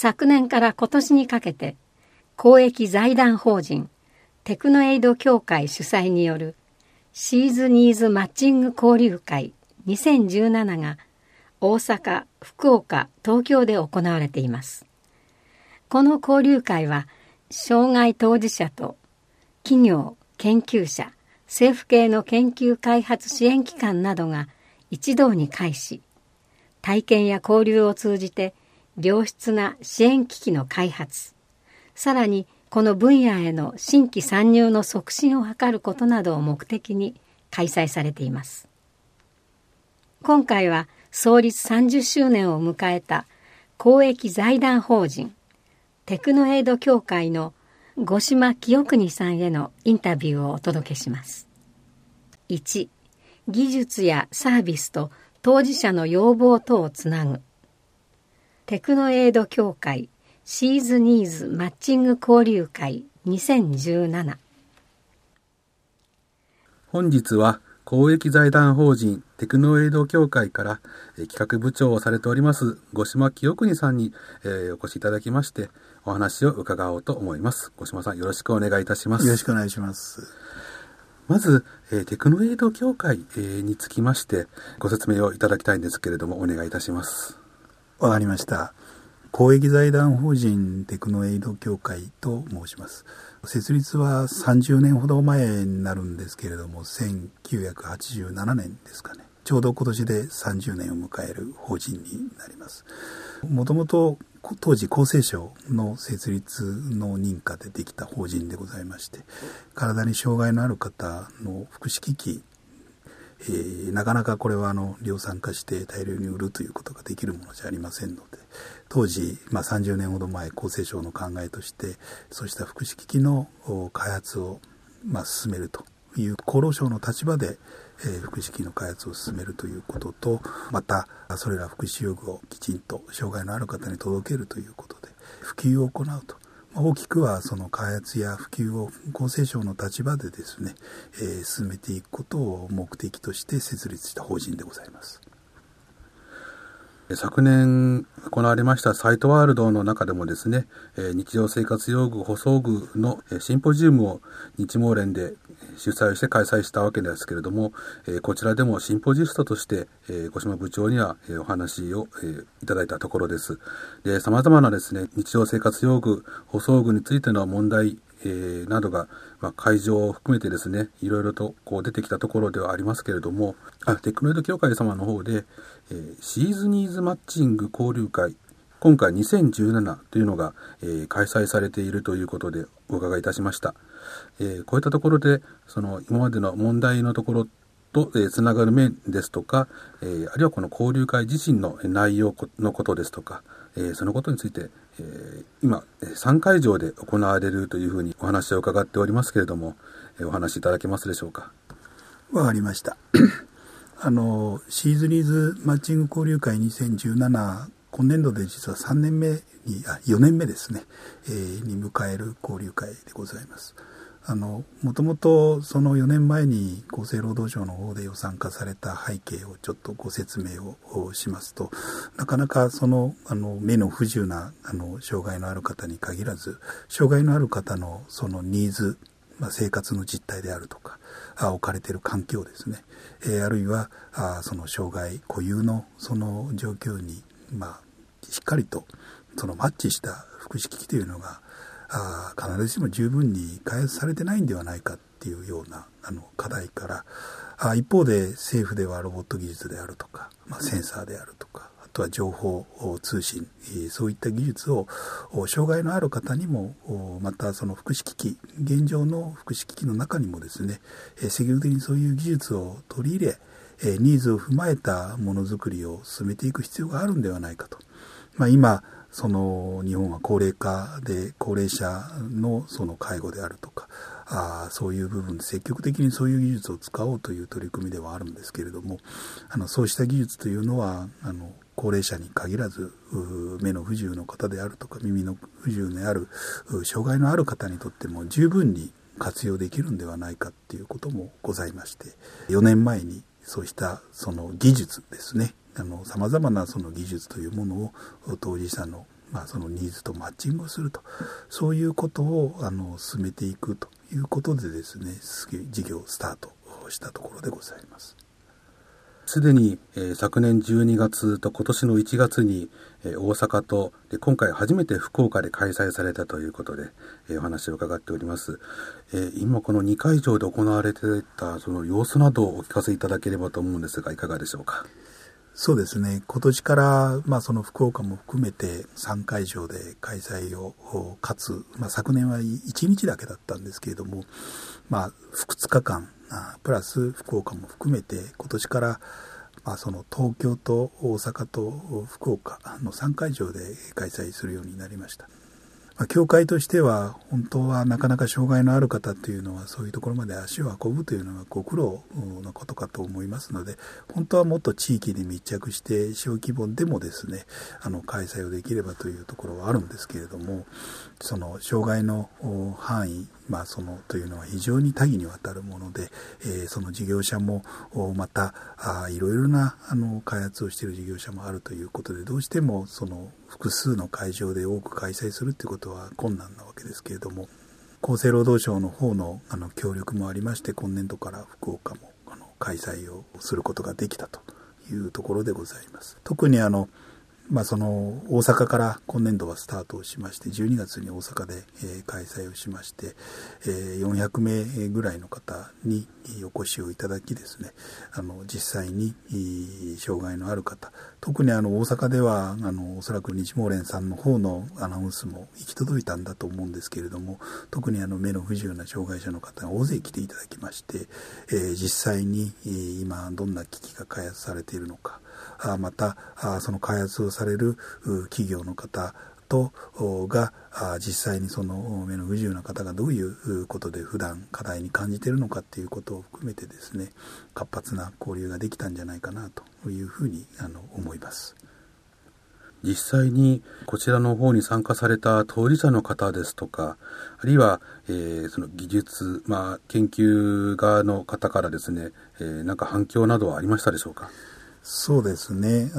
昨年から今年にかけて公益財団法人テクノエイド協会主催によるシーズニーズマッチング交流会2017が大阪、福岡、東京で行われています。この交流会は障害当事者と企業、研究者、政府系の研究開発支援機関などが一堂に会し、体験や交流を通じて良質な支援機器の開発、さらにこの分野への新規参入の促進を図ることなどを目的に開催されています。今回は創立30周年を迎えた公益財団法人テクノエイド協会の五島清邦さんへのインタビューをお届けします。1、技術やサービスと当事者の要望とをつなぐ。テクノエイド協会シーズニーズマッチング交流会2017。 本日は公益財団法人テクノエイド協会から企画部長をされております五島清邦さんにお越しいただきましてお話を伺おうと思います。五島さん、よろしくお願いいたします。 よろしくお願いします。 まずテクノエイド協会につきましてご説明をいただきたいんですけれども、お願いいたします。 わかりました。公益財団法人テクノエイド協会と申します。設立は30年ほど前になるんですけれども、1987年ですかね。ちょうど今年で30年を迎える法人になります。もともと当時厚生省の設立の認可でできた法人でございまして、体に障害のある方の福祉機器、なかなかこれは量産化して大量に売るということができるものじゃありませんので、当時、30年ほど前厚生省の考えとしてそうした福祉機器の開発を進めるという厚労省の立場で、福祉機器の開発を進めるということと、またそれら福祉用具をきちんと障害のある方に届けるということで普及を行うと。大きくはその開発や普及を厚生省の立場でですね、進めていくことを目的として設立した法人でございます。 昨年行われましたサイトワールドの中でもですね、日常生活用具、舗装具のシンポジウムを日毛連で主催して開催したわけですけれども、こちらでもシンポジストとして五島部長にはお話をいただいたところです。で、様々なですね、日常生活用具、舗装具についての問題などが、会場を含めてですね、いろいろと出てきたところではありますけれども、テクノエイド協会様の方で、シーズニーズマッチング交流会、今回2017というのが、開催されているということでお伺いいたしました。こういったところでその今までの問題のところとつながる面ですとか、あるいはこの交流会自身の内容のことですとか、そのことについて、今3会場で行われるというふうにお話を伺っておりますけれども、お話しいただけますでしょうか。 わかりましたシーズニーズマッチング交流会2017、今年度で実は4年目ですね、に迎える交流会でございます。もともとその4年前に厚生労働省の方で予算化された背景をちょっとご説明をしますと、なかなか目の不自由な障害のある方に限らず、障害のある方のそのニーズ、生活の実態であるとか置かれている環境ですね、あるいはその障害固有のその状況にしっかりとそのマッチした福祉機器というのが必ずしも十分に開発されてないんではないかっていうような課題から、一方で政府ではロボット技術であるとか、センサーであるとか、あとは情報通信、そういった技術を障害のある方にも、またその福祉機器、現状の福祉機器の中にもですね、積極的にそういう技術を取り入れ、ニーズを踏まえたものづくりを進めていく必要があるんではないかと。今その日本は高齢化で高齢者のその介護であるとか、そういう部分で積極的にそういう技術を使おうという取り組みではあるんですけれども、そうした技術というのは高齢者に限らず目の不自由の方であるとか耳の不自由である障害のある方にとっても十分に活用できるんではないかっていうこともございまして、4年前にそうしたその技術ですね、様々なその技術というものを当事者のそのニーズとマッチングをすると、そういうことを進めていくということでですね、事業をスタートしたところでございます。 すでに、昨年12月と今年の1月に、大阪と今回初めて福岡で開催されたということで、お話を伺っております。今この2会場で行われていたその様子などをお聞かせいただければと思うんですが、いかがでしょうか。 そうですね、今年から、その福岡も含めて3会場で開催をかつ、昨年は1日だけだったんですけれども、2日間プラス福岡も含めて今年からその東京と大阪と福岡の3会場で開催するようになりました。協会としては本当はなかなか障害のある方というのはそういうところまで足を運ぶというのはご苦労のことかと思いますので、本当はもっと地域に密着して小規模でもですね開催をできればというところはあるんですけれども、その障害の範囲というのは非常に多岐にわたるもので、その事業者もまたいろいろな開発をしている事業者もあるということで、どうしてもその複数の会場で多く開催するということは困難なわけですけれども、厚生労働省の方の協力もありまして、今年度から福岡も開催をすることができたというところでございます。特にその大阪から今年度はスタートをしまして、12月に大阪で開催をしまして、400名ぐらいの方にお越しをいただきですね、実際に障害のある方、特に大阪ではおそらく日毛連さんの方のアナウンスも行き届いたんだと思うんですけれども、特に目の不自由な障害者の方が大勢来ていただきまして、実際に今どんな機器が開発されているのか、またその開発をされる企業の方が実際にその目の不自由な方がどういうことで普段課題に感じているのかということを含めてですね、活発な交流ができたんじゃないかなというふうに思います。 実際にこちらの方に参加された当事者の方ですとか、あるいは、その技術、研究側の方からですね、なんか反響などはありましたでしょうか。 そうですね、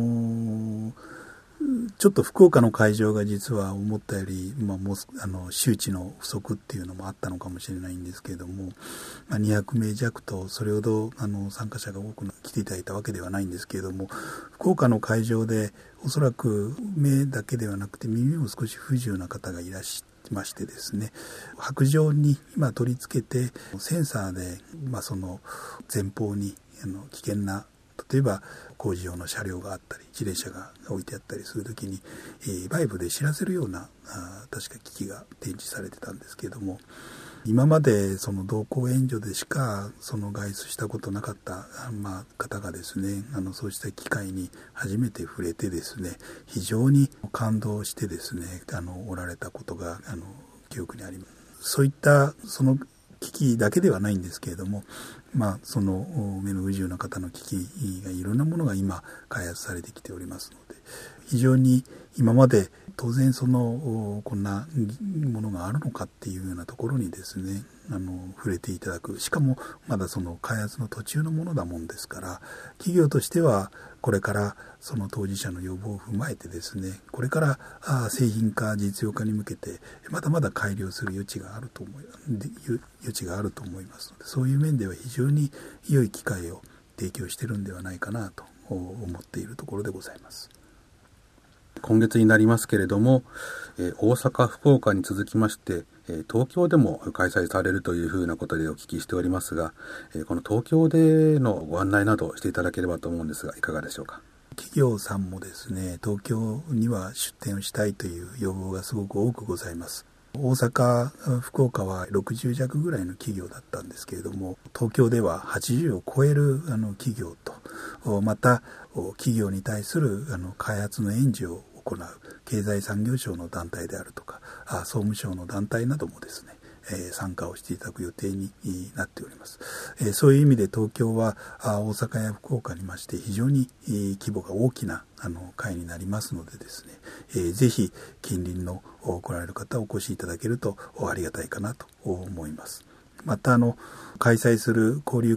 ちょっと福岡の会場が実は思ったより、周知の不足っていうのもあったのかもしれないんですけれども、200名弱とそれほど参加者が多く来ていただいたわけではないんですけれども、福岡の会場でおそらく目だけではなくて耳も少し不自由な方がいらっしゃいましてですね、白杖に今取り付けてセンサーで、その前方に危険な、例えば工事用の車両があったり自転車が置いてあったりするときに、バイブで知らせるような確か機器が展示されてたんですけれども、今までその同行援助でしかその外出したことなかった方がですね、そうした機会に初めて触れてですね、非常に感動してですねおられたことが記憶にあります。そういったその機器だけではないんですけれども、その目の不自由な方の機器がいろんなものが今開発されてきておりますので、非常に今まで当然こんなものがあるのかっていうようなところにですね触れていただく。しかもまだその開発の途中のものだもんですから、企業としてはこれからその当事者の要望を踏まえてですね、これから製品化実用化に向けてまだまだ改良する余地があると思いますので、そういう面では非常に良い機会を提供しているんではないかなと思っているところでございます。 今月になりますけれども、大阪、福岡に続きまして東京でも開催されるというふうなことでお聞きしておりますが、この東京でのご案内などしていただければと思うんですが、いかがでしょうか。 企業さんもですね、東京には出店をしたいという要望がすごく多くございます。大阪、福岡は60弱ぐらいの企業だったんですけれども、東京では80を超える企業と、また企業に対する開発の援助を行う経済産業省の団体であるとか総務省の団体などもですね、参加をしていただく予定になっております。そういう意味で東京は大阪や福岡にまして非常に規模が大きな会になりますのでですね、ぜひ近隣の来られる方お越しいただけるとありがたいかなと思います。また開催する交流会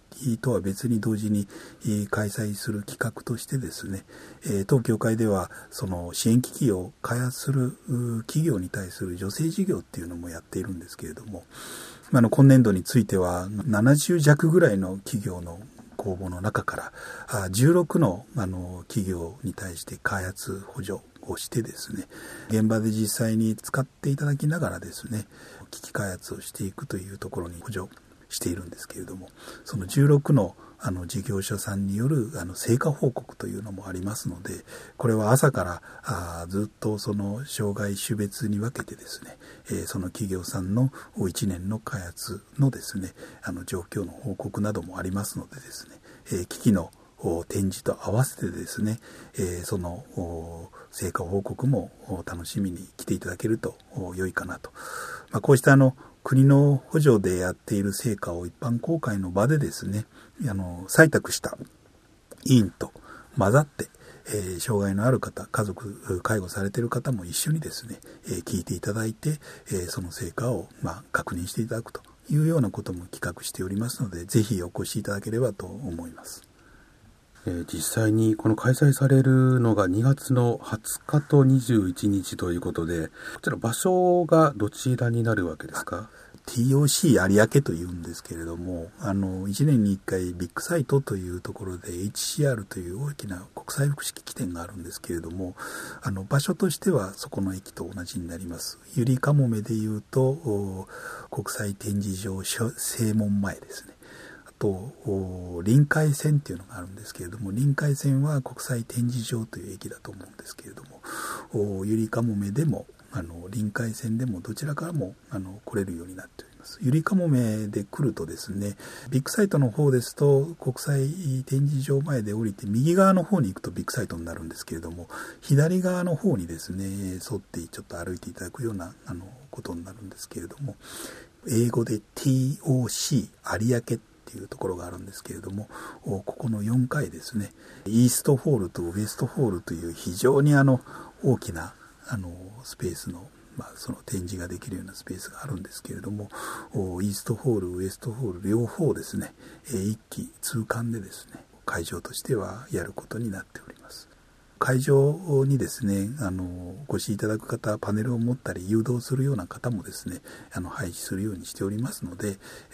とは別に同時に開催する企画としてですね、当協会ではその支援機器を開発する企業に対する助成事業っていうのもやっているんですけれども、今年度については70弱ぐらいの企業の公募の中から16の企業に対して開発補助をしてですね、現場で実際に使っていただきながらですね、機器開発をしていくというところに補助しているんですけれども、その16の事業者さんによる成果報告というのもありますので、これは朝からずっとその障害種別に分けてですね、その企業さんの1年の開発のですね、状況の報告などもありますのでですね、機器の展示と合わせてですね、その成果報告も楽しみに来ていただけると良いかなと。こうした国の補助でやっている成果を一般公開の場でですね、採択した委員と混ざって、障害のある方、家族、介護されている方も一緒にですね、聞いていただいて、その成果を確認していただくというようなことも企画しておりますので、ぜひお越しいただければと思います。 実際にこの開催されるのが2月の20日と21日ということで、こちら場所がどちらになるわけですか ？TOC 有明というんですけれども、1年に1回ビッグサイトというところで HCR という大きな国際福祉機器店があるんですけれども、場所としてはそこの駅と同じになります。ゆりかもめでいうと国際展示場正門前ですね。と臨海線っていうのがあるんですけれども、臨海線は国際展示場という駅だと思うんですけれども、ゆりかもめでも臨海線でもどちらからも来れるようになっております。ゆりかもめで来るとですね、ビッグサイトの方ですと国際展示場前で降りて右側の方に行くとビッグサイトになるんですけれども、左側の方にですね沿ってちょっと歩いていただくようなことになるんですけれども、英語で TOC 有明っていうところがあるんですけれども、ここの4階ですね、イーストホールとウエストホールという非常に大きなスペースの、その展示ができるようなスペースがあるんですけれども、イーストホールウエストホール両方ですね、一気通貫でですね会場としてはやることになっております。会場にですねお越しいただく方、パネルを持ったり誘導するような方もですね配置するようにしておりますので、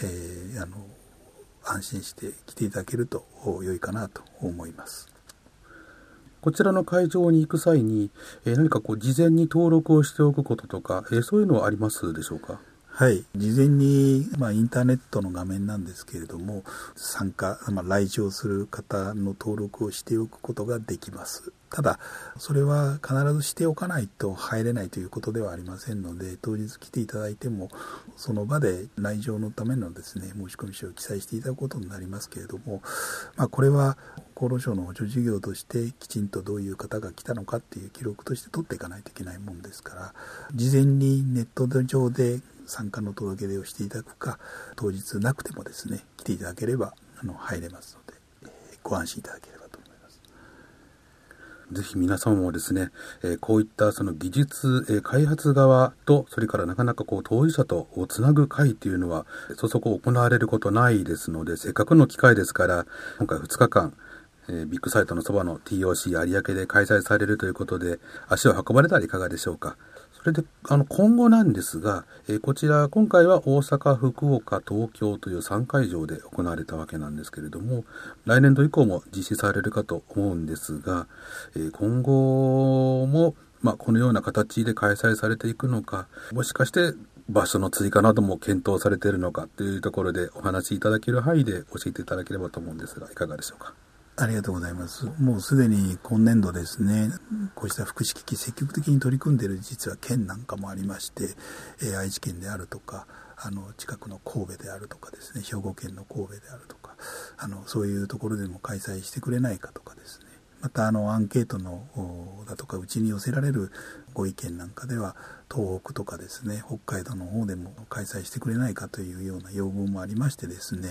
安心して来ていただけると良いかなと思います。 こちらの会場に行く際に、何か事前に登録をしておくこととか、そういうのはありますでしょうか？ はい。事前に、インターネットの画面なんですけれども、参加、来場する方の登録をしておくことができます。ただ、それは必ずしておかないと入れないということではありませんので、当日来ていただいても、その場で来場のためのですね、申込書を記載していただくことになりますけれども、これは厚労省の補助事業としてきちんとどういう方が来たのかっていう記録として取っていかないといけないもんですから、事前にネット上で参加の届け出をしていただくか、当日なくてもですね来ていただければ入れますので、ご安心いただければと思います。 ぜひ皆様もですね、こういったその技術、開発側と、それからなかなか当事者とつなぐ会というのはそうそう行われることないですので、せっかくの機会ですから今回2日間ビッグサイトのそばの TOC 有明で開催されるということで、足を運ばれたらいかがでしょうか。それで今後なんですが、こちら今回は大阪、福岡、東京という3会場で行われたわけなんですけれども、来年度以降も実施されるかと思うんですが、今後もこのような形で開催されていくのか、もしかして場所の追加なども検討されているのかというところでお話しいただける範囲で教えていただければと思うんですが、いかがでしょうか。 ありがとうございます。もうすでに今年度ですね、こうした福祉機器積極的に取り組んでいる実は県なんかもありまして、愛知県であるとか、近くの神戸であるとかですね、兵庫県の神戸であるとか、そういうところでも開催してくれないかとかですね、またアンケートのだとかうちに寄せられるご意見なんかでは、東北とかですね、北海道の方でも開催してくれないかというような要望もありましてですね、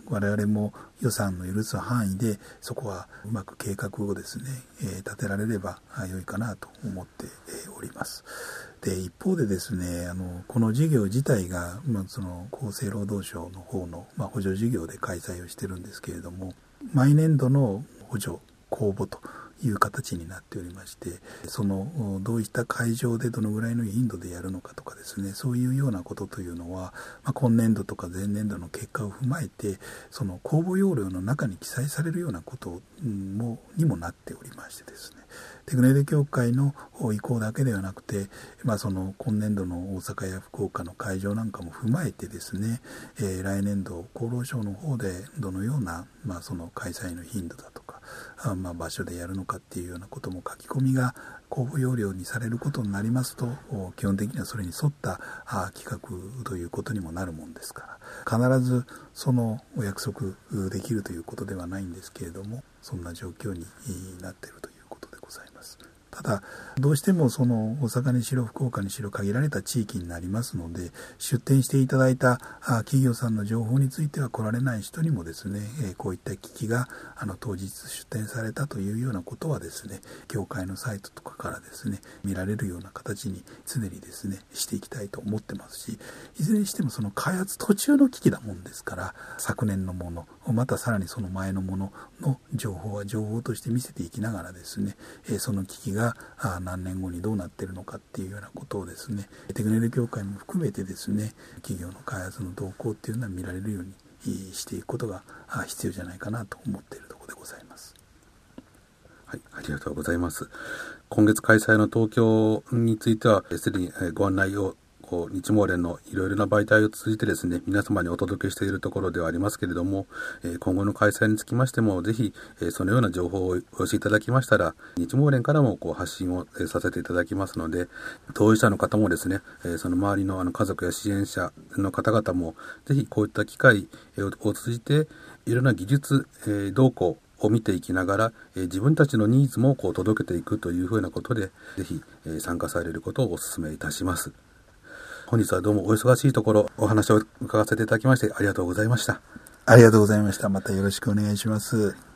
我々も予算の許す範囲でそこはうまく計画をですね、立てられれば良いかなと思っております。で、一方でですね、この事業自体が、その厚生労働省の方の、補助事業で開催をしてるんですけれども、毎年度の補助公募という形になっておりまして、そのどういった会場でどのぐらいの頻度でやるのかとかですね、そういうようなことというのは、今年度とか前年度の結果を踏まえて、その公募要領の中に記載されるようなことにもなっておりましてですね、テクノエイド協会の意向だけではなくて、その今年度の大阪や福岡の会場なんかも踏まえてですね、来年度厚労省の方でどのような、その開催の頻度だとか、場所でやるのかっていうようなことも書き込みが公募要領にされることになりますと、基本的にはそれに沿った企画ということにもなるもんですから、必ずそのお約束できるということではないんですけれども、そんな状況になっているということでございます。ただどうしてもその大阪にしろ福岡にしろ限られた地域になりますので、出店していただいた企業さんの情報については来られない人にもですね、こういった機器が当日出店されたというようなことはですね、協会のサイトとかからですね見られるような形に常にですねしていきたいと思ってますし、いずれにしてもその開発途中の機器だもんですから、昨年のものまたさらにその前のものの情報は情報として見せていきながらですね、その機器が何年後にどうなっているのかっていうようなことをですね、テクノエイド協会も含めてですね、企業の開発の動向っていうのは見られるようにしていくことが必要じゃないかなと思っているところでございます。 はい、ありがとうございます。今月開催の東京についてはすでにご案内を日毛連のいろいろな媒体を通じてですね、皆様にお届けしているところではありますけれども、今後の開催につきましてもぜひそのような情報をお寄せいただきましたら、日毛連からも発信をさせていただきますので、当事者の方もですね、その周りの家族や支援者の方々もぜひこういった機会を通じていろんな技術動向を見ていきながら、自分たちのニーズも届けていくというふうなことで、ぜひ参加されることをお勧めいたします。本日はどうもお忙しいところお話を伺わせていただきましてありがとうございました。 ありがとうございました。またよろしくお願いします。